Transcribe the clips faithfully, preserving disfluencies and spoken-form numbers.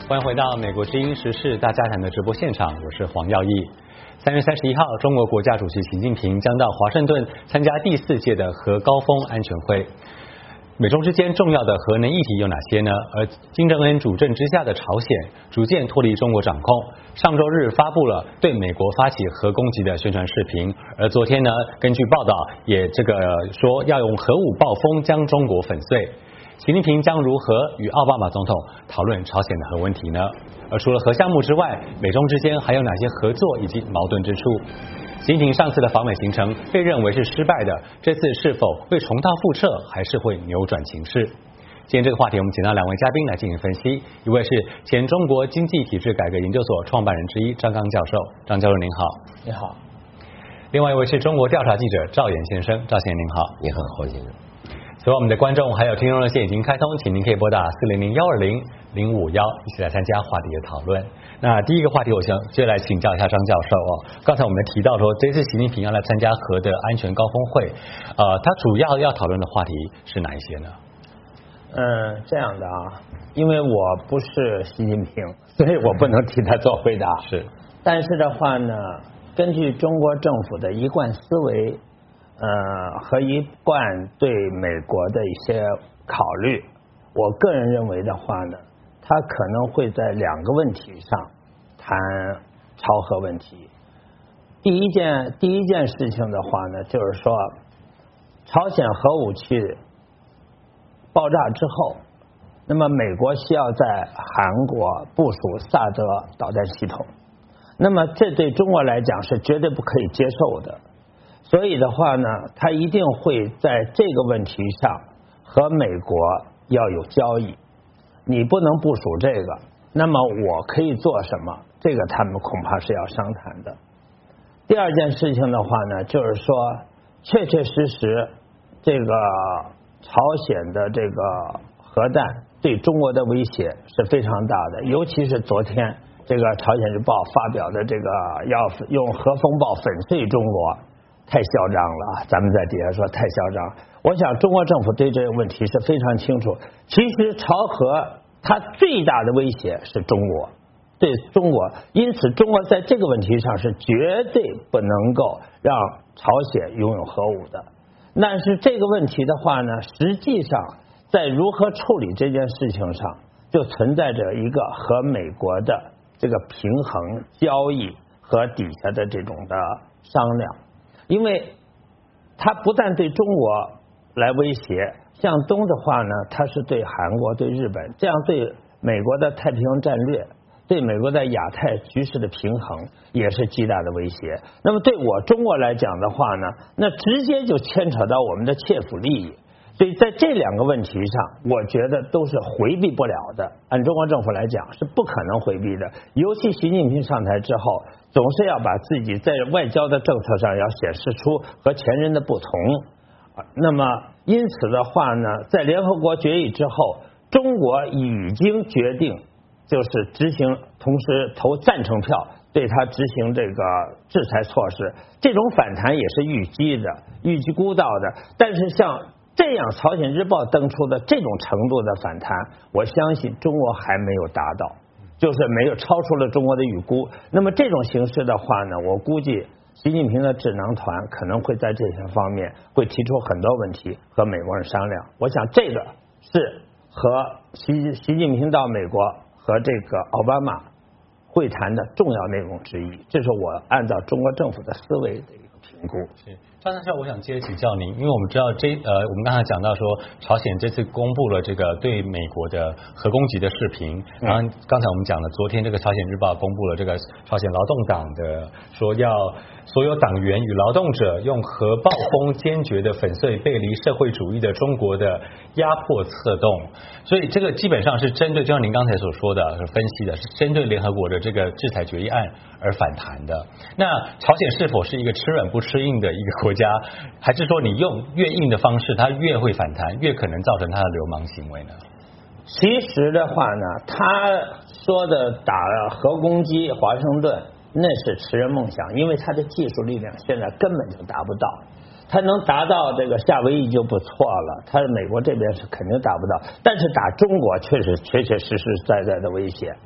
欢迎回到美国之音时事大家谈的直播现场，我是黄耀义。三月三十一号，中国国家主席习近平将到华盛顿参加第四届的核高峰安全会。美中之间重要的核能议题有哪些呢？而金正恩主政之下的朝鲜逐渐脱离中国掌控，上周日发布了对美国发起核攻击的宣传视频，而昨天呢，根据报道也这个说要用核武暴风将中国粉碎。习近平将如何与奥巴马总统讨论朝鲜的核问题呢？而除了核项目之外，美中之间还有哪些合作以及矛盾之处？习近平上次的访美行程被认为是失败的，这次是否会重蹈覆辙，还是会扭转情势？今天这个话题，我们请到两位嘉宾来进行分析，一位是前中国经济体制改革研究所创办人之一张刚教授，张教授您好。 你好。 另外一位是中国调查记者赵岩先生，赵先生您好。 你好，黄先生。 所以我们的观众还有听众热线已经开通，请您可以拨打四零零幺二零零五幺，一起来参加话题的讨论。那第一个话题，我想就来请教一下张教授哦。刚才我们提到说，这次习近平要来参加核的安全高峰会，呃，他主要要讨论的话题是哪一些呢？ 嗯，这样的啊，因为我不是习近平，所以我不能替他做回答。 是。 但是的话呢，根据中国政府的一贯思维。呃，和一贯对美国的一些考虑，我个人认为的话呢，他可能会在两个问题上谈朝核问题。第一件第一件事情的话呢，就是说，朝鲜核武器爆炸之后，那么美国需要在韩国部署萨德导弹系统，那么这对中国来讲是绝对不可以接受的。所以的话呢，他一定会在这个问题上和美国要有交易。你不能部署这个，那么我可以做什么？这个他们恐怕是要商谈的。第二件事情的话呢，就是说，确确实实，这个朝鲜的这个核弹对中国的威胁是非常大的，尤其是昨天这个《朝鲜日报》发表的这个要用核风暴粉碎中国。太嚣张了，咱们在底下说太嚣张。我想中国政府对这个问题是非常清楚。其实朝核它最大的威胁是中国，对中国，因此中国在这个问题上是绝对不能够让朝鲜拥有核武的。但是这个问题的话呢，实际上在如何处理这件事情上，就存在着一个和美国的这个平衡交易和底下的这种的商量。因为它不但对中国来威胁，向东的话呢，它是对韩国、对日本，这样对美国的太平洋战略、对美国在亚太局势的平衡也是极大的威胁。那么对我中国来讲的话呢，那直接就牵扯到我们的切肤利益。所以在这两个问题上，我觉得都是回避不了的。按中国政府来讲，是不可能回避的。尤其习近平上台之后，总是要把自己在外交的政策上要显示出和前人的不同。那么因此的话呢，在联合国决议之后，中国已经决定就是执行，同时投赞成票，对他执行这个制裁措施。这种反弹也是预计的、预计估到的。但是像这样《朝鲜日报》登出的这种程度的反弹，我相信中国还没有达到，就是没有超出了中国的预估。那么这种形式的话呢，我估计习近平的智囊团可能会在这些方面会提出很多问题和美国人商量。我想这个是和习习近平到美国和这个奥巴马会谈的重要内容之一，这是我按照中国政府的思维的一个评估。 是张教授，我想接着请教您，因为我们知道这呃，我们刚才讲到说，朝鲜这次公布了这个对美国的核攻击的视频，然后刚才我们讲了，昨天这个朝鲜日报公布了这个朝鲜劳动党的说要所有党员与劳动者用核暴风坚决的粉碎背离社会主义的中国的压迫策动，所以这个基本上是针对，就像您刚才所说的分析的，是针对联合国的这个制裁决议案而反弹的。那朝鲜是否是一个吃软不吃硬的一个国家，还是说你用越硬的方式，它越会反弹，越可能造成它的流氓行为呢？ 其实的话呢，他说的打核攻击华盛顿，那是痴人梦想，因为他的技术力量现在根本就达不到。他能达到这个夏威夷就不错了，他美国这边是肯定达不到，但是打中国确实确确实实在在的威胁。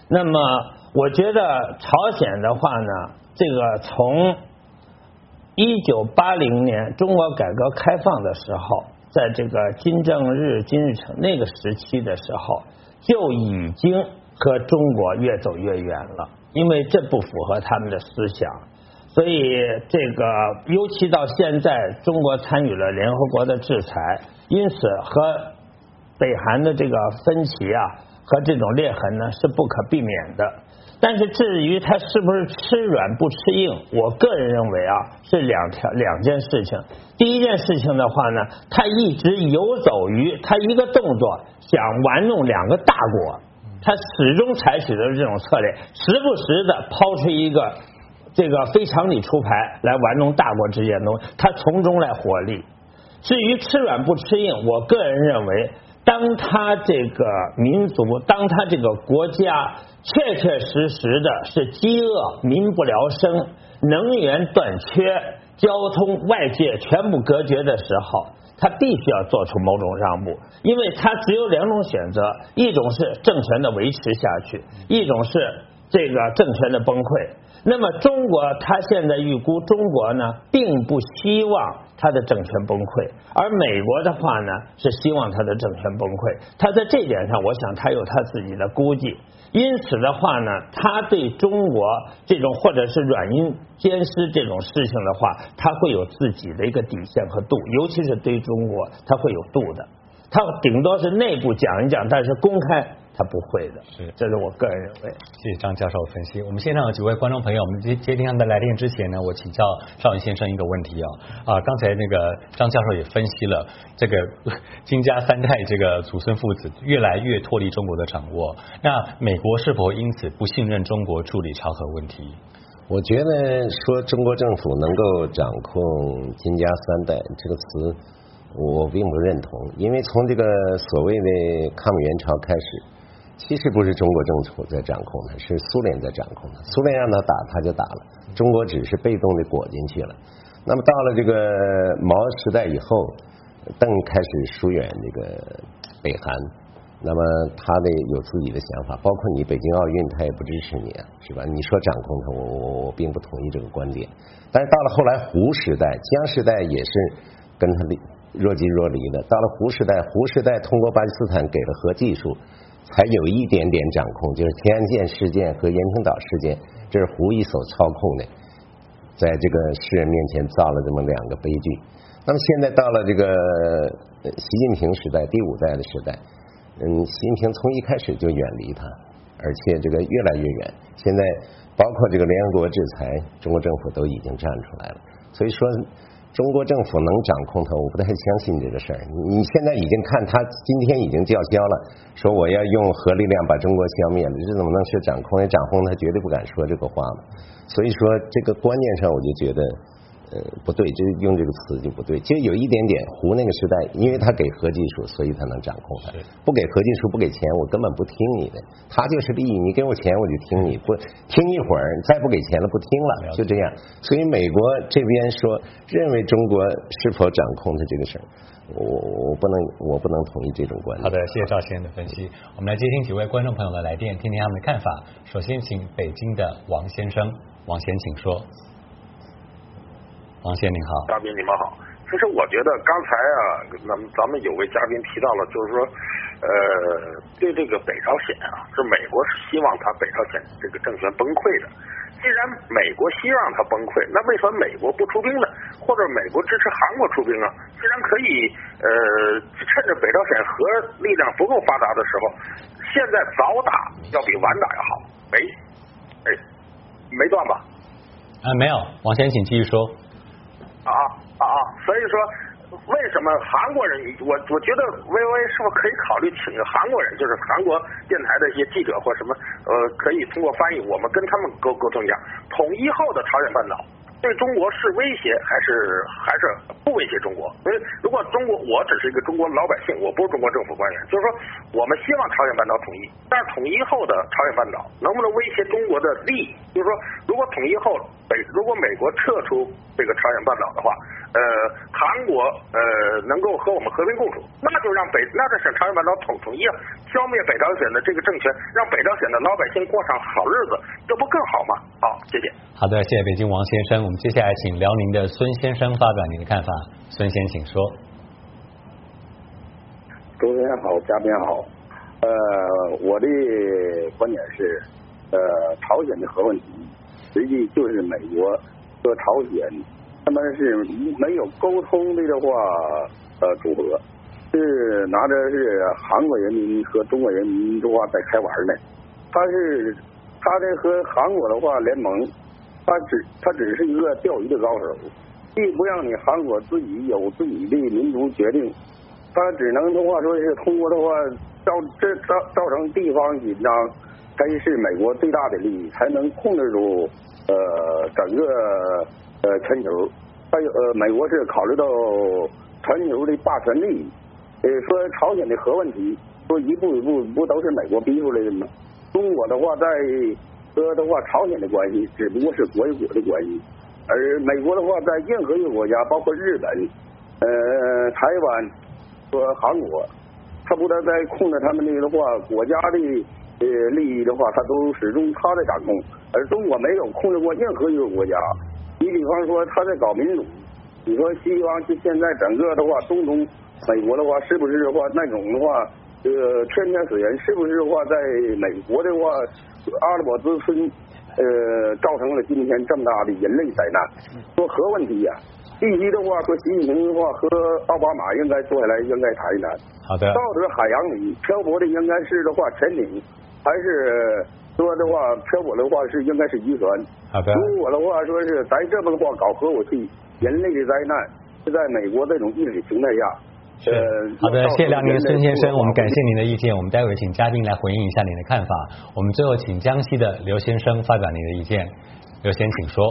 那么我觉得朝鲜的话呢，这个从一九八零年中国改革开放的时候，在这个金正日、金日成那个时期的时候，就已经和中国越走越远了，因为这不符合他们的思想。所以这个尤其到现在，中国参与了联合国的制裁，因此和北韩的这个分歧啊和这种裂痕呢是不可避免的。但是至于它是不是吃软不吃硬，我个人认为啊是两条两件事情。第一件事情的话呢，它一直游走于它一个动作想玩弄两个大国，它始终采取的是这种策略，时不时的抛出一个这个非常理出牌来玩弄大国之间的东西，它从中来获利。至于吃软不吃硬，我个人认为，当他这个民族，当他这个国家确确实实的是饥饿、民不聊生、能源短缺、交通外界全部隔绝的时候，他必须要做出某种让步，因为他只有两种选择，一种是政权的维持下去，一种是这个政权的崩溃。那么中国他现在预估中国呢并不希望他的政权崩溃，而美国的话呢是希望他的政权崩溃，他在这点上我想他有他自己的估计。因此的话呢，他对中国这种或者是软硬兼施这种事情的话，他会有自己的一个底线和度，尤其是对中国他会有度的，他顶多是内部讲一讲，但是公开他不会的， 是， 这是我个人认为。 谢谢张教授分析。我们现场有几位观众朋友，我们接接听他们的来电之前呢，我请教邵云先生一个问题啊啊，刚才那个张教授也分析了这个金家三代这个祖孙父子越来越脱离中国的掌握，那美国是否因此不信任中国处理朝核问题？ 我觉得说中国政府能够掌控金家三代这个词，我并不认同，因为从这个所谓的抗美援朝开始，其实不是中国政府在掌控它，是苏联在掌控它。苏联让他打他就打了，中国只是被动的裹进去了。那么到了这个毛时代以后，邓开始疏远这个北韩，那么他的有自己的想法，包括你北京奥运他也不支持你啊，是吧？你说掌控他，我我我并不同意这个观点。但是到了后来胡时代、江时代也是跟他若即若离的。到了胡时代，胡时代通过巴基斯坦给了核技术，才有一点点掌控，就是天安舰事件和延坪岛事件，这是胡一手操控的，在这个世人面前造了这么两个悲剧。那么现在到了这个习近平时代，第五代的时代，嗯，习近平从一开始就远离他，而且这个越来越远。现在包括这个联合国制裁，中国政府都已经站出来了。所以说，中国政府能掌控它，我不太相信这个事儿。你现在已经看他今天已经叫嚣了，说我要用核力量把中国消灭了，这怎么能是掌控？掌控他绝对不敢说这个话嘛。所以说这个观念上，我就觉得。呃，不对，这用这个词就不对。其实有一点点，胡那个时代，因为他给核技术，所以他能掌控它。不给核技术，不给钱，我根本不听你的。他就是利益，你给我钱我就听你，不听一会儿，再不给钱了不听了，就这样。所以美国这边说认为中国是否掌控它这个事儿，我我不能我不能同意这种观点。 好的，谢谢赵先生的分析。我们来接听几位观众朋友的来电，听听他们的看法。首先请北京的王先生，王先请说。王先您好， 嘉宾你们好。其实我觉得刚才啊，咱们咱们有位嘉宾提到了，就是说，呃，对这个北朝鲜啊，是美国是希望他北朝鲜这个政权崩溃的。既然美国希望他崩溃，那为什么美国不出兵呢？或者美国支持韩国出兵啊？既然可以，呃，趁着北朝鲜核力量不够发达的时候，现在早打要比晚打要好。哎，哎，没断吧？ 啊，没有，王先请继续说。 啊啊啊！所以说，为什么韩国人？我我觉得微微是不是可以考虑请个韩国人，就是韩国电台的一些记者或什么，呃，可以通过翻译，我们跟他们沟沟通一下。统一后的朝鲜半岛， 对中国是威胁还是还是不威胁中国？因为如果中国，我只是一个中国老百姓，我不是中国政府官员，就是说我们希望朝鲜半岛统一，但是统一后的朝鲜半岛能不能威胁中国的利益？就是说，如果统一后北如果美国撤出这个朝鲜半岛的话，呃，韩国呃能够和我们和平共处，那就让北那就让朝鲜半岛统统一啊，消灭北朝鲜的这个政权，让北朝鲜的老百姓过上好日子，这不更好吗？好，谢谢。 好的，谢谢北京王先生。我们接下来请辽宁的孙先生发表您的看法。孙先，请说。 主持人好，嘉宾好。呃，我的观点是，呃，朝鲜的核问题，实际就是美国和朝鲜他们是没有沟通的的话，呃，组合是拿着是韩国人民和中国人民的话在开玩呢。他是他的和韩国的话联盟，他只他只是一个钓鱼的高手，既不让你韩国自己有自己的民族决定，他只能的话说是通过的话造这造造成地方紧张，才是美国最大的利益，才能控制住呃整个呃全球。还有呃美国是考虑到全球的霸权利益，呃说朝鲜的核问题，说一步一步不都是美国逼出来的吗？中国的话在和的话朝鲜的关系只不过是国与国的关系，而美国的话在任何一个国家，包括日本、呃台湾和韩国，他不但在控制他们的话国家的呃利益的话，他都始终他在掌控，而中国没有控制过任何一个国家。你比方说他在搞民主，你说西方就现在整个的话中东，美国的话是不是的话那种的话这个天天死人，是不是的话在美国的话阿拉伯之春呃造成了今天这么大的人类灾难？说核问题呀、啊，必须的话说习近平的话和奥巴马应该坐下来应该谈一谈。 好的。 到底海洋里漂泊的应该是的话潜艇，还是说的话漂泊的话是应该是渔船？ 好的。 如果的话说是咱这么的话搞核武器，人类的灾难是在美国这种意识形态下。 是，好的，谢谢辽宁孙先生，我们感谢您的意见，我们待会请嘉宾来回应一下您的看法。我们最后请江西的刘先生发表您的意见。刘先，请说。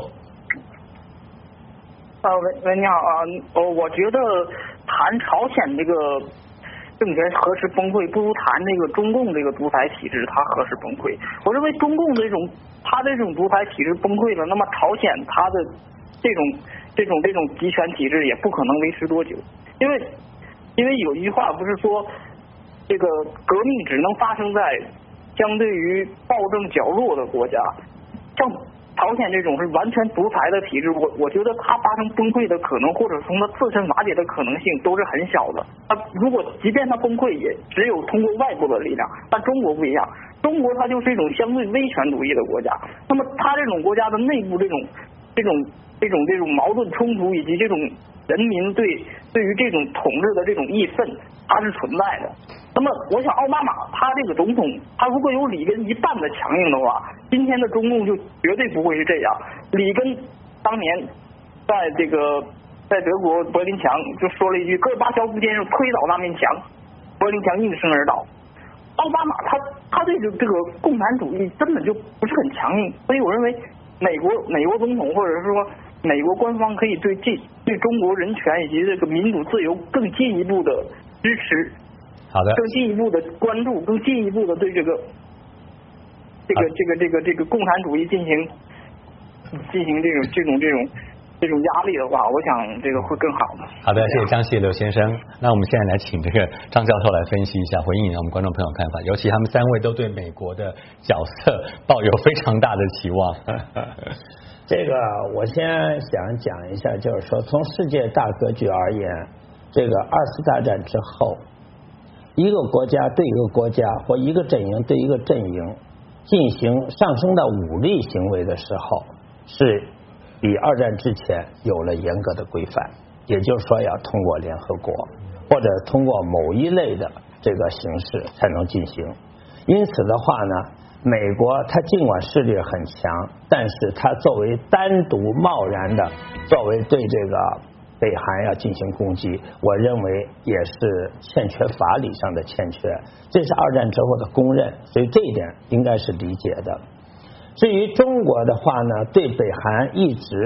啊，喂喂，你好啊，呃，我觉得谈朝鲜这个政权何时崩溃，不如谈这个中共这个独裁体制它何时崩溃。我认为中共这种它这种独裁体制崩溃了，那么朝鲜它的这种这种这种集权体制也不可能维持多久，因为。因为有一句话不是说，这个革命只能发生在相对于暴政较弱的国家，像朝鲜这种是完全独裁的体制，我我觉得它发生崩溃的可能，或者从它自身瓦解的可能性都是很小的。它如果即便它崩溃，也只有通过外部的力量。但中国不一样，中国它就是一种相对威权主义的国家，那么它这种国家的内部这种这种这种这种矛盾冲突以及这种。人民对对于这种统治的这种义愤，它是存在的。那么，我想奥巴马他这个总统，他如果有里根一半的强硬的话，今天的中共就绝对不会是这样。里根当年在这个在德国柏林墙就说了一句：“戈尔巴乔夫先生推倒那面墙，柏林墙应声而倒。”奥巴马他他对这个这个共产主义根本就不是很强硬，所以我认为美国美国总统或者是说。美国官方可以对这对中国人权以及这个民主自由更进一步的支持， 好的， 更进一步的关注，更进一步的对这个这个这个这个这个共产主义进行进行这种这种这种这种压力的话，我想这个会更好的。 好的，谢谢江西刘先生。那我们现在来请这个张教授来分析一下，回应我们观众朋友看法，尤其他们三位都对美国的角色抱有非常大的期望。 这个我先想讲一下，就是说从世界大格局而言，这个二次大战之后，一个国家对一个国家或一个阵营对一个阵营进行上升到武力行为的时候，是比二战之前有了严格的规范，也就是说要通过联合国或者通过某一类的这个形式才能进行。因此的话呢，美国它尽管势力很强，但是它作为单独贸然的作为对这个北韩要进行攻击，我认为也是欠缺法理上的欠缺，这是二战之后的公认，所以这一点应该是理解的。至于中国的话呢，对北韩一直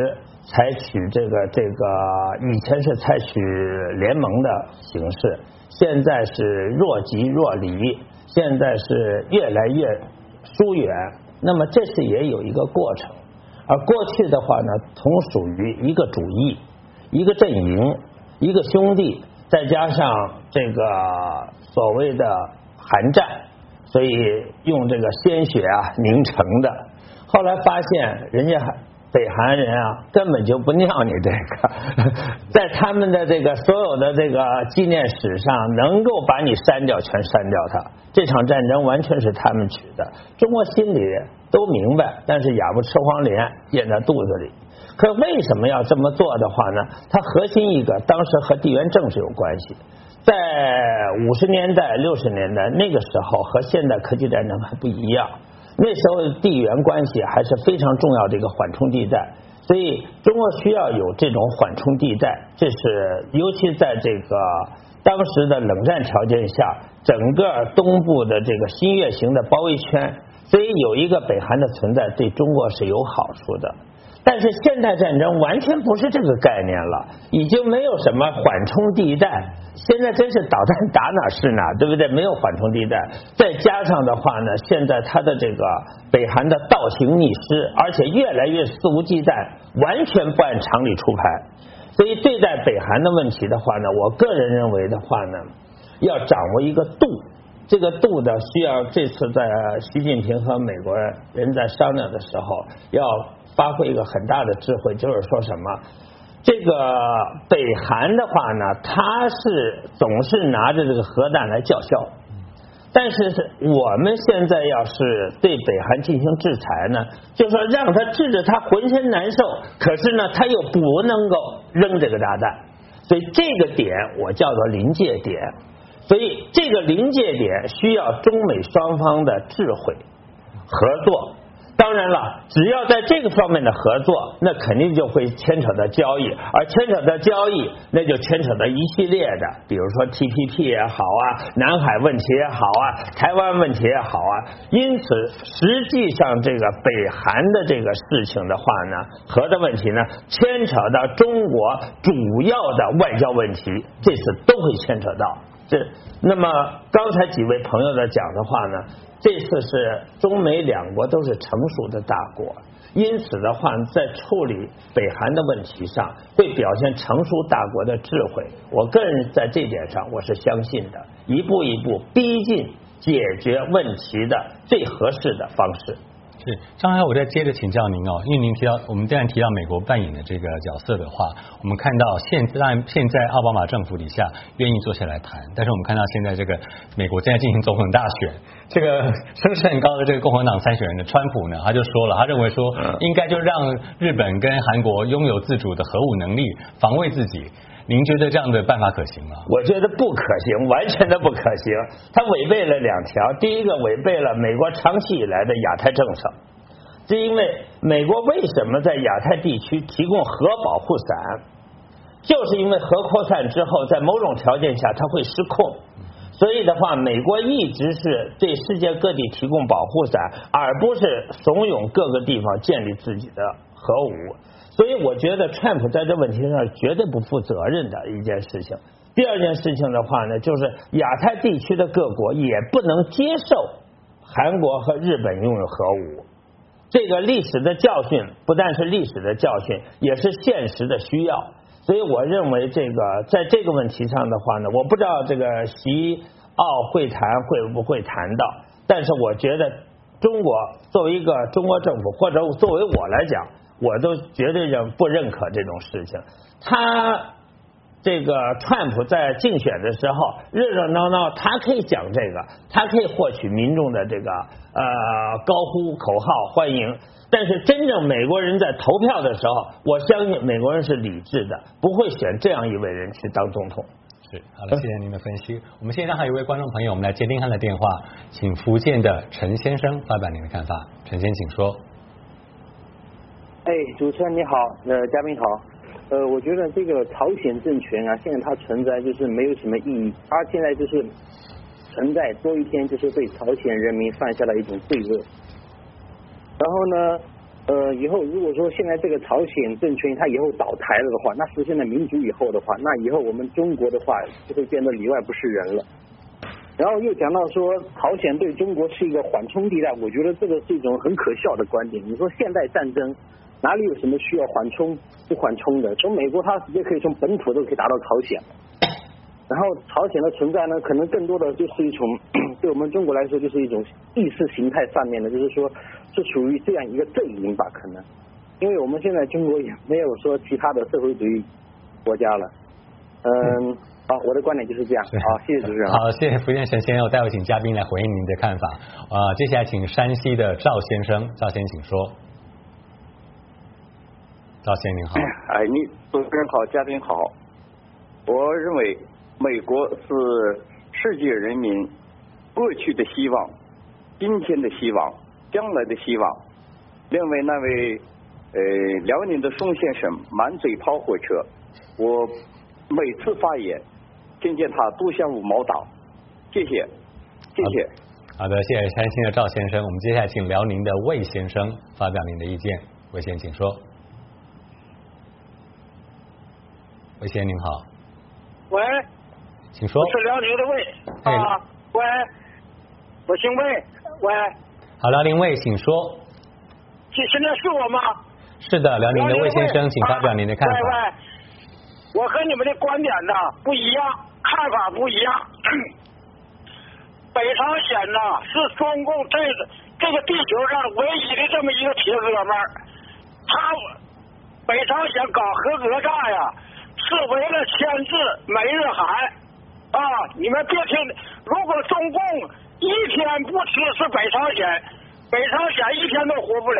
采取这个这个以前是采取联盟的形式，现在是若即若离，现在是越来越疏远。那么这是也有一个过程，而过去的话呢，同属于一个主义、一个阵营、一个兄弟，再加上这个所谓的韩战，所以用这个鲜血啊凝成的。后来发现人家北韩人啊根本就不尿你这个，在他们的这个所有的这个纪念史上，能够把你删掉全删掉它。这场战争完全是他们取的，中国心里都明白，但是哑巴吃黄连，咽在肚子里。可为什么要这么做的话呢？它核心一个，当时和地缘政治有关系。在五十年代、六十年代那个时候，和现代科技战争还不一样。那时候地缘关系还是非常重要的一个缓冲地带，所以中国需要有这种缓冲地带。这是尤其在这个当时的冷战条件下，整个东部的这个新月形的包围圈，所以有一个北韩的存在对中国是有好处的。但是现代战争完全不是这个概念了，已经没有什么缓冲地带，现在真是导弹打哪是哪，对不对？没有缓冲地带，再加上的话呢，现在它的这个北韩的倒行逆施，而且越来越肆无忌惮，完全不按常理出牌。所以对待北韩的问题的话呢，我个人认为的话呢，要掌握一个度。这个度呢，需要这次在习近平和美国人在商量的时候，要发挥一个很大的智慧，就是说什么，这个北韩的话呢，他是总是拿着这个核弹来叫嚣，但是是我们现在要是对北韩进行制裁呢，就说让他治着他浑身难受，可是呢，他又不能够扔这个炸弹，所以这个点我叫做临界点。所以这个临界点需要中美双方的智慧合作。当然了，只要在这个方面的合作，那肯定就会牵扯到交易，而牵扯到交易，那就牵扯到一系列的，比如说 T P P 也好啊，南海问题也好啊，台湾问题也好啊。因此，实际上这个北韩的这个事情的话呢，核的问题呢，牵扯到中国主要的外交问题，这次都会牵扯到。这那么刚才几位朋友的讲的话呢，这次是中美两国都是成熟的大国，因此的话，在处理北韩的问题上，会表现成熟大国的智慧。我个人在这点上我是相信的，一步一步逼近解决问题的最合适的方式。 是，张海，我再接着请教您哦，因为您提到我们既然提到美国扮演的这个角色的话，我们看到现在现在奥巴马政府底下愿意坐下来谈，但是我们看到现在这个美国正在进行总统大选，这个声势很高的这个共和党参选人的川普呢，他就说了，他认为说应该就让日本跟韩国拥有自主的核武能力，防卫自己。您觉得这样的办法可行吗？ 我觉得不可行，完全的不可行。它违背了两条，第一个违背了美国长期以来的亚太政策，是因为美国为什么在亚太地区提供核保护伞，就是因为核扩散之后，在某种条件下它会失控。所以的话，美国一直是对世界各地提供保护伞，而不是怂恿各个地方建立自己的核武。所以我觉得川普在这问题上绝对不负责任的一件事情。第二件事情的话呢，就是亚太地区的各国也不能接受韩国和日本拥有核武。这个历史的教训不但是历史的教训，也是现实的需要。所以我认为这个在这个问题上的话呢，我不知道这个习奥会谈会不会谈到，但是我觉得中国作为一个中国政府，或者作为我来讲，我都绝对认不认可这种事情。他这个川普在竞选的时候热热闹闹，他可以讲这个，他可以获取民众的这个呃高呼口号欢迎。但是真正美国人在投票的时候，我相信美国人是理智的，不会选这样一位人去当总统。 是，好了，谢谢您的分析。我们现在还有一位观众朋友，我们来接听他的电话，请福建的陈先生发表您的看法。陈先，请说。 哎，主持人你好，呃，嘉宾好，呃，我觉得这个朝鲜政权啊，现在它存在就是没有什么意义，它现在就是存在多一天，就是对朝鲜人民犯下了一种罪恶。然后呢， 呃，以后如果说现在这个朝鲜政权它以后倒台了的话，那实现了民主以后的话，那以后我们中国的话就会变得里外不是人了。然后又讲到说朝鲜对中国是一个缓冲地带，我觉得这个是一种很可笑的观点。你说现代战争哪里有什么需要缓冲不缓冲的？从美国它直接可以从本土都可以打到朝鲜。然后朝鲜的存在呢，可能更多的就是一种对我们中国来说就是一种意识形态上面的，就是说是属于这样一个阵营吧，可能，因为我们现在中国也没有说其他的社会主义国家了。嗯，好，我的观点就是这样。好，谢谢主持人。 好，谢谢福建神先生，我待会请嘉宾来回应您的看法。啊，接下来请山西的赵先生，赵先生请说。赵先生您好。 哎，你主持人好，嘉宾好。我认为美国是世界人民过去的希望、今天的希望、将来的希望。另外那位呃辽宁的宋先生满嘴跑火车，我每次发言听见他都像五毛党。谢谢，谢谢。 好的，谢谢山西的赵先生。我们接下来请辽宁的魏先生发表您的意见。魏先生请说。魏先生您好。 喂。 请说。 我是辽宁的魏啊，喂，我姓魏，喂。 好，辽宁魏，请说。 现现在是我吗？ 是的，辽宁的魏先生，请发表您的看法。 喂喂，我和你们的观点呢不一样，看法不一样。北朝鲜呢是中共这个这个地球上唯一的这么一个铁哥们儿，他北朝鲜搞核讹诈呀，是为了牵制美日韩。啊！你们别听，如果中共一天不支持北朝鲜，北朝鲜一天都活不了。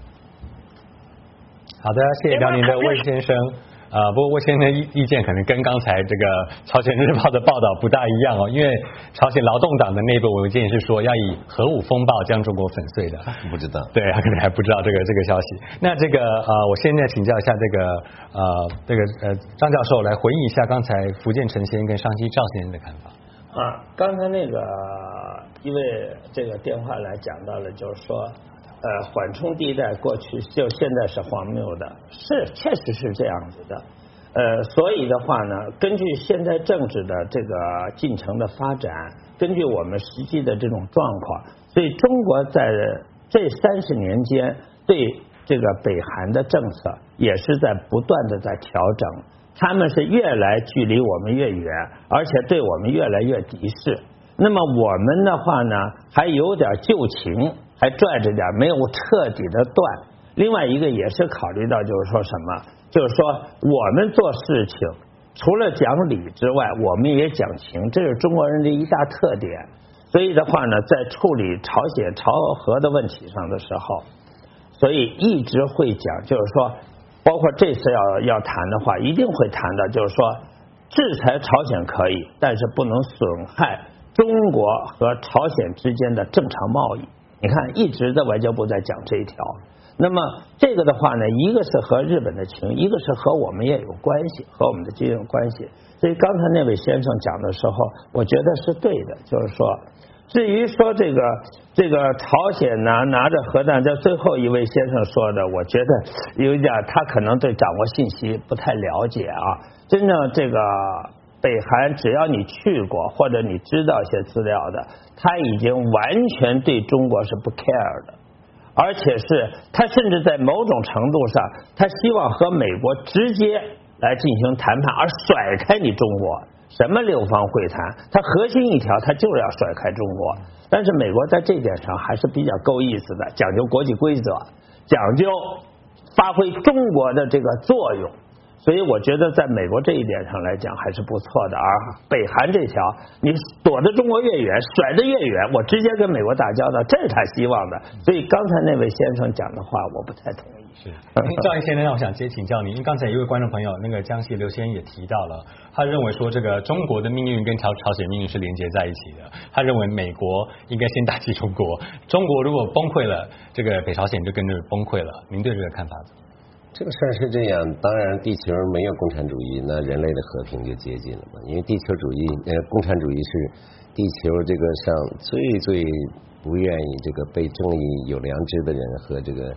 好的，谢谢辽宁的魏先生。啊、呃，不过魏先生的意意见可能跟刚才这个朝鲜日报的报道不大一样哦，因为朝鲜劳动党的内部文件是说要以核武风暴将中国粉碎的。 不知道， 对，他可能还不知道这个这个消息。那这个呃，我现在请教一下这个呃这个呃张教授来回应一下刚才福建陈先生跟上期赵先生的看法。 啊，刚才那个因为这个电话来讲到了，就是说。呃，缓冲地带过去就现在是荒谬的，是确实是这样子的。呃，所以的话呢，根据现在政治的这个进程的发展，根据我们实际的这种状况，所以中国在这三十年间对这个北韩的政策也是在不断的在调整，他们是越来距离我们越远，而且对我们越来越敌视。那么我们的话呢，还有点旧情。还拽着点，没有彻底的断。另外一个也是考虑到，就是说什么，就是说我们做事情除了讲理之外，我们也讲情，这是中国人的一大特点。所以的话呢，在处理朝鲜朝核的问题上的时候，所以一直会讲，就是说，包括这次要要谈的话，一定会谈到，就是说，制裁朝鲜可以，但是不能损害中国和朝鲜之间的正常贸易。你看，一直在外交部在讲这一条。那么这个的话呢，一个是和日本的情，一个是和我们也有关系，和我们的经营关系。所以刚才那位先生讲的时候，我觉得是对的，就是说，至于说这个这个朝鲜呢拿着核弹，在最后一位先生说的，我觉得有一点他可能对掌握信息不太了解啊。真正这个北韩，只要你去过或者你知道一些资料的，他已经完全对中国是不 care 的，而且是他甚至在某种程度上，他希望和美国直接来进行谈判，而甩开你中国。什么六方会谈，他核心一条，他就是要甩开中国。但是美国在这点上还是比较够意思的，讲究国际规则，讲究发挥中国的这个作用。所以我觉得在美国这一点上来讲还是不错的，而北韩这条你躲得中国越远，甩得越远，我直接跟美国打交道，这是他希望的。所以刚才那位先生讲的话我不太同意。 是，赵毅先生，让我想接请教您，因为刚才一位观众朋友那个江西刘先生也提到了，他认为说这个中国的命运跟朝朝鲜命运是连接在一起的，他认为美国应该先打击中国，中国如果崩溃了，这个北朝鲜就跟着崩溃了。您对这个看法怎么？ 这个事儿是这样，当然地球没有共产主义，那人类的和平就接近了嘛。因为地球主义，呃，共产主义是地球这个上最最不愿意这个被正义有良知的人和这个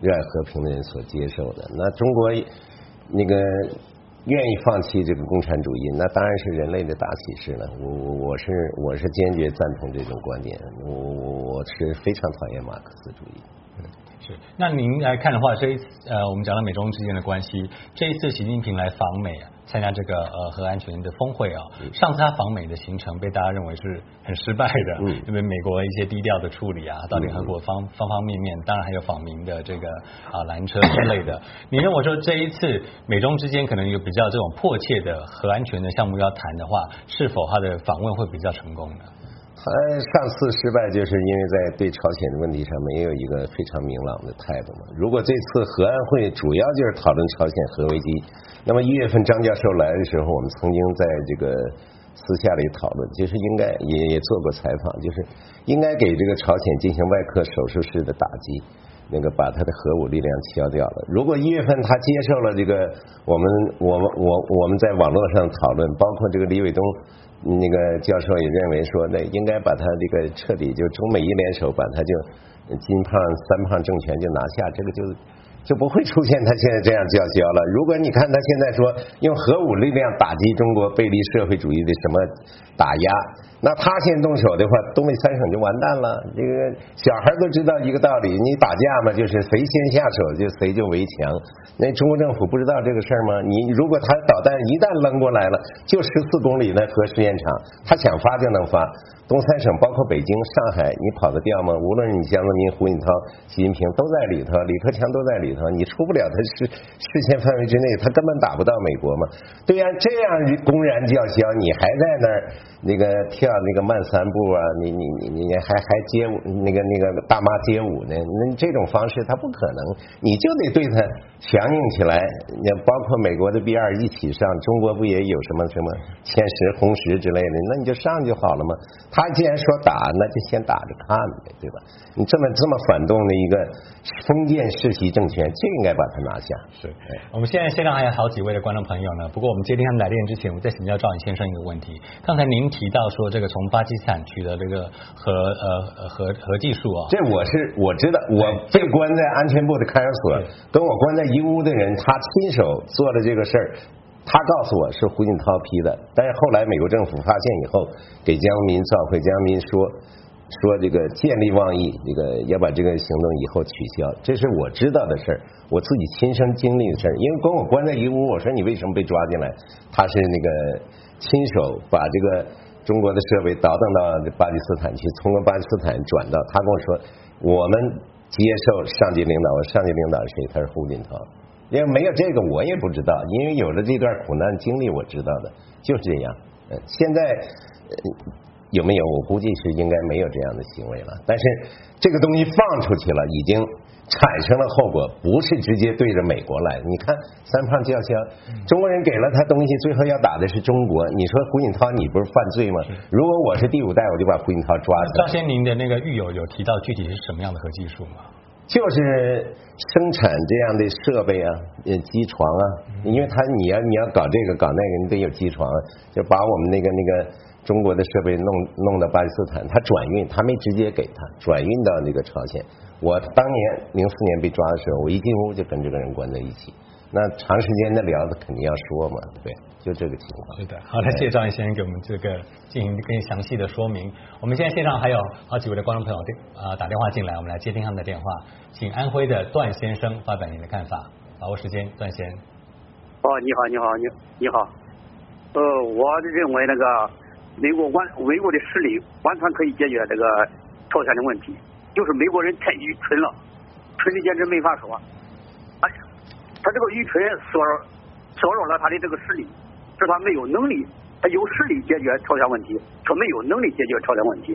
热爱和平的人所接受的。那中国那个愿意放弃这个共产主义，那当然是人类的大喜事了。我我我是我是坚决赞同这种观点，我我我是非常讨厌马克思主义。 是，那您来看的话，这一次呃，我们讲到美中之间的关系，这一次习近平来访美啊，参加这个呃核安全的峰会啊，上次他访美的行程被大家认为是很失败的，嗯、因为美国一些低调的处理啊，到联合国方方方面面，当然还有访民的这个啊拦车之类的。你认为说这一次美中之间可能有比较这种迫切的核安全的项目要谈的话，是否他的访问会比较成功呢？ 他上次失败就是因为在对朝鲜的问题上没有一个非常明朗的态度嘛。如果这次核安会主要就是讨论朝鲜核危机，那么一月份张教授来的时候，我们曾经在这个私下里讨论，就是应该也也做过采访，就是应该给这个朝鲜进行外科手术式的打击，那个把他的核武力量消掉了。如果一月份他接受了这个我们我们我我们在网络上讨论，包括这个李伟东那个教授也认为说，那应该把他这个彻底就中美一联手，把他就金胖三胖政权就拿下，这个就就不会出现他现在这样叫嚣了。如果你看他现在说用核武力量打击中国背离社会主义的什么打压，那他先动手的话，东北三省就完蛋了。这个小孩都知道一个道理，你打架嘛，就是谁先下手就谁就围墙。那中国政府不知道这个事儿吗？你如果他导弹一旦扔过来了，就十四公里的核试验场，他想发就能发。东三省包括北京、上海，你跑得掉吗？无论你江泽民、胡锦涛、习近平都在里头，李克强都在里头，你出不了他视视线范围之内，他根本打不到美国嘛。对呀，这样公然叫嚣，你还在那儿那个跳那个慢三步啊，你你你你还还街舞那个那个大妈街舞呢？那这种方式他不可能，你就得对他强硬起来。包括美国的 B 二一起上，中国不也有什么什么歼十、红十之类的？那你就上就好了嘛。他既然说打，那就先打着看呗，对吧？你这么这么反动的一个封建世袭政权，就应该把它拿下。 是，我们现在线上还有好几位的观众朋友呢。不过我们接听他们来电之前，我再请教赵颖先生一个问题。刚才您提到说，这个从巴基斯坦取得这个核呃核核技术啊， 这我是我知道，我被关在安全部的看守所，跟我关在一屋的人，他亲手做的这个事儿。他告诉我是胡锦涛批的，但是后来美国政府发现以后，给江泽民召回，江泽民说说这个见利忘义，这个要把这个行动以后取消，这是我知道的事儿，我自己亲身经历的事儿。因为跟我关在一屋，我说你为什么被抓进来？他是那个亲手把这个中国的设备倒腾到巴基斯坦去，通过巴基斯坦转到，他跟我说我们接受上级领导，我上级领导是谁？他是胡锦涛。因为没有这个我也不知道，因为有了这段苦难经历我知道的，就是这样。呃，现在、呃、有没有？我估计是应该没有这样的行为了。但是这个东西放出去了，已经产生了后果，不是直接对着美国来。你看三胖叫嚣，中国人给了他东西，最后要打的是中国。你说胡锦涛你不是犯罪吗？如果我是第五代，我就把胡锦涛抓起来。 赵先您的那个狱友有提到具体是什么样的核技术吗？ 就是生产这样的设备啊，呃，机床啊，因为他你要你要搞这个搞那个，你得有机床，就把我们那个那个中国的设备弄弄到巴基斯坦，他转运，他没直接给他转运到那个朝鲜。我当年零四年被抓的时候，我一进屋就跟这个人关在一起，那长时间的聊，他肯定要说嘛，对，就这个情况。 是的，好的，谢谢赵颖先生给我们这个进行更详细的说明。我们现在线上还有好几位的观众朋友啊打电话进来，我们来接听他们的电话。请安徽的段先生发表您的看法，把握时间，段先。 哦，你好，你好，你你好。呃，我认为那个美国完美国的实力完全可以解决这个朝鲜的问题，就是美国人太愚蠢了，蠢的简直没法说。哎，他这个愚蠢削弱削弱了他的这个实力，使他没有能力，他有实力解决朝鲜问题，却没有能力解决朝鲜问题。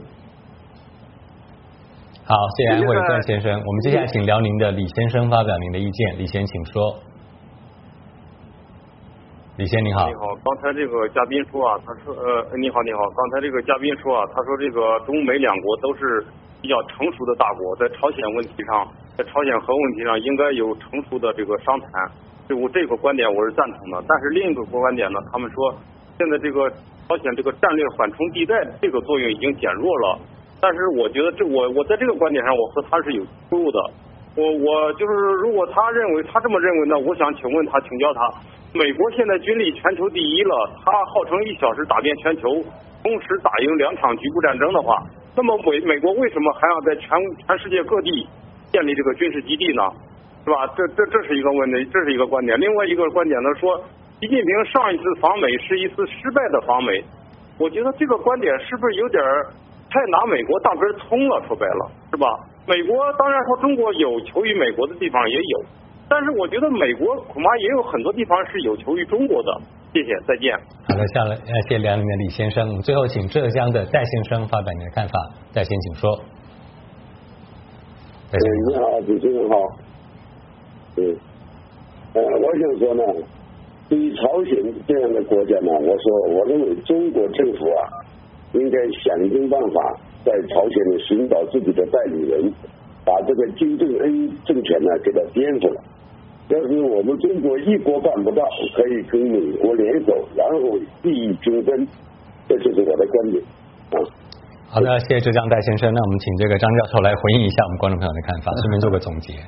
好，谢谢安徽的段先生。我们接下来请辽宁的李先生发表您的意见。李先，请说。李先你好。 你好，刚才这个嘉宾说啊，他说呃，你好你好，刚才这个嘉宾说啊，他说这个中美两国都是比较成熟的大国，在朝鲜问题上，在朝鲜核问题上应该有成熟的这个商谈。就我这个观点我是赞同的，但是另一个观点呢，他们说现在这个朝鲜这个战略缓冲地带这个作用已经减弱了。但是我觉得这我我在这个观点上，我和他是有出入的。 我我就是如果他认为他这么认为呢，我想请问他，请教他，美国现在军力全球第一了，他号称一小时打遍全球，同时打赢两场局部战争的话，那么美美国为什么还要在全全世界各地建立这个军事基地呢？是吧？这这这是一个问题，这是一个观点。另外一个观点呢，说习近平上一次访美是一次失败的访美，我觉得这个观点是不是有点太拿美国当根葱了？说白了，是吧？美国当然说中国有求于美国的地方也有，但是我觉得美国恐怕也有很多地方是有求于中国的。谢谢，再见。 好的，下来谢谢梁里面李先生。我们最后请浙江的戴先生发表您的看法。戴先请说。 哎，你好，主持人好。嗯，呃，我想说呢，对于朝鲜这样的国家呢，我说我认为中国政府啊，应该想尽办法在朝鲜呢寻找自己的代理人，把这个金正恩政权呢给它颠覆了。要是我们中国一国办不到，可以跟美国联手，然后利益均分，这就是我的观点啊。 好的，谢谢浙江戴先生。那我们请这个张教授来回应一下我们观众朋友的看法，顺便做个总结。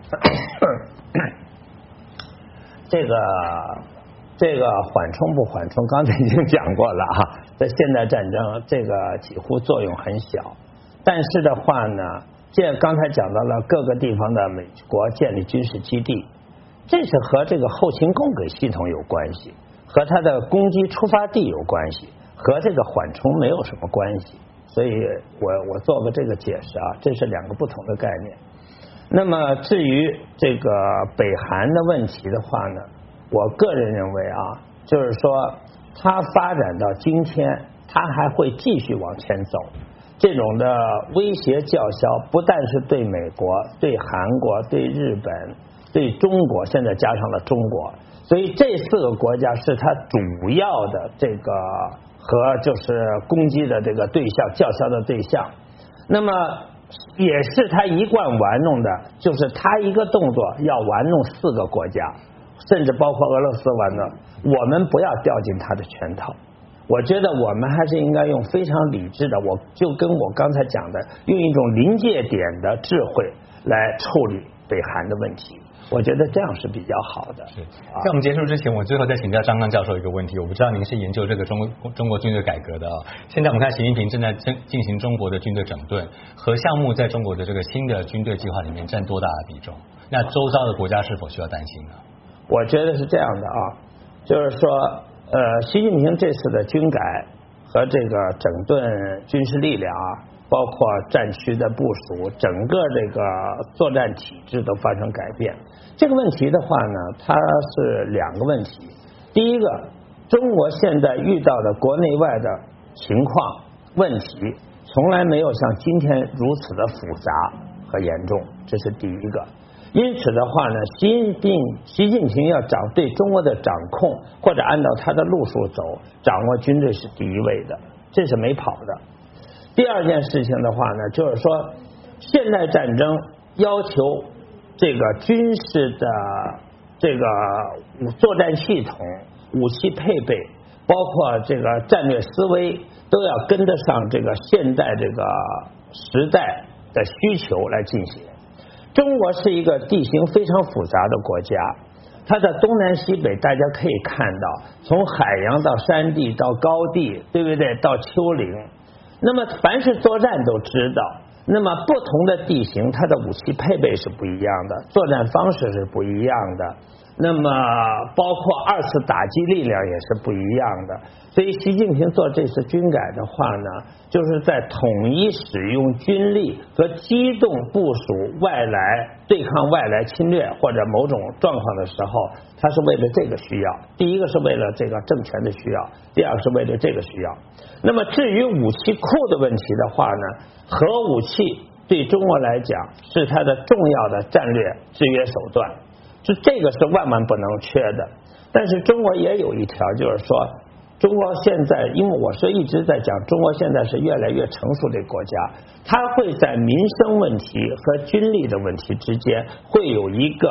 这个这个缓冲不缓冲，刚才已经讲过了哈，在现代战争这个几乎作用很小，但是的话呢，这刚才讲到了各个地方的美国建立军事基地，这是和这个后勤供给系统有关系，和它的攻击出发地有关系，和这个缓冲没有什么关系。所以我我做个这个解释啊，这是两个不同的概念。那么至于这个北韩的问题的话呢，我个人认为啊，就是说它发展到今天，它还会继续往前走。这种的威胁叫嚣，不但是对美国、对韩国、对日本、对中国，现在加上了中国，所以这四个国家是它主要的这个和就是攻击的这个对象、叫嚣的对象。那么也是他一贯玩弄的，就是他一个动作要玩弄四个国家，甚至包括俄罗斯玩弄，我们不要掉进他的圈套。我觉得我们还是应该用非常理智的，我就跟我刚才讲的，用一种临界点的智慧来处理北韩的问题。我觉得这样是比较好的。 是，在我们结束之前，我最后再请教张刚教授一个问题。我不知道您是研究这个中国中国军队改革的啊、哦。现在我们看习近平正在进进行中国的军队整顿，核项目在中国的这个新的军队计划里面占多大的比重？那周遭的国家是否需要担心呢？ 我觉得是这样的啊，就是说，呃，习近平这次的军改和这个整顿军事力量啊，包括战区的部署，整个这个作战体制都发生改变。这个问题的话呢，它是两个问题。第一个，中国现在遇到的国内外的情况问题，从来没有像今天如此的复杂和严重，这是第一个。因此的话呢，习近平习近平要掌对中国的掌控，或者按照他的路数走，掌握军队是第一位的，这是没跑的。第二件事情的话呢，就是说现代战争要求这个军事的这个作战系统、武器配备，包括这个战略思维，都要跟得上这个现代这个时代的需求来进行。中国是一个地形非常复杂的国家，它的东南西北大家可以看到，从海洋到山地到高地，对不对？到丘陵。那么凡是作战都知道，那么不同的地形它的武器配备是不一样的，作战方式是不一样的，那么包括二次打击力量也是不一样的。所以习近平做这次军改的话呢，就是在统一使用军力和机动部署外来对抗外来侵略或者某种状况的时候，他是为了这个需要。第一个是为了这个政权的需要，第二个是为了这个需要。那么至于武器库的问题的话呢，核武器对中国来讲是它的重要的战略制约手段，就这个是万万不能缺的。但是中国也有一条，就是说中国现在，因为我是一直在讲中国现在是越来越成熟的国家，它会在民生问题和军力的问题之间会有一个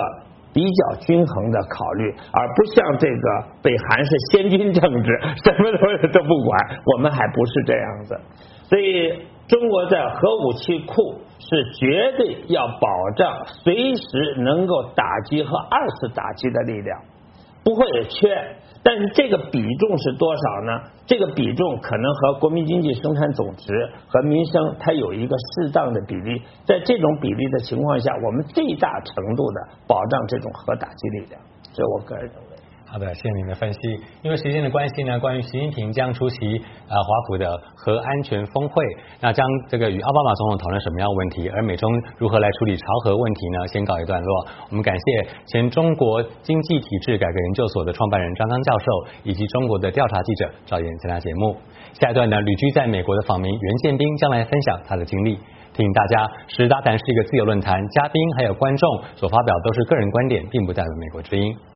比较均衡的考虑，而不像这个北韩是先军政治，什么都都不管，我们还不是这样子。所以中国在核武器库是绝对要保障随时能够打击和二次打击的力量，不会缺。但是这个比重是多少呢？这个比重可能和国民经济生产总值和民生它有一个适当的比例，在这种比例的情况下，我们最大程度的保障这种核打击力量，这我个人认为。 好的，谢谢您的分析。因为时间的关系呢，关于习近平将出席呃华府的核安全峰会，那将这个与奥巴马总统讨论什么样的问题，而美中如何来处理朝核问题呢？先告一段落。我们感谢前中国经济体制改革研究所的创办人张刚教授，以及中国的调查记者赵岩参加节目。下一段呢，旅居在美国的访民袁建斌将来分享他的经历。提醒大家，时事大谈是一个自由论坛，嘉宾还有观众所发表都是个人观点，并不代表美国之音。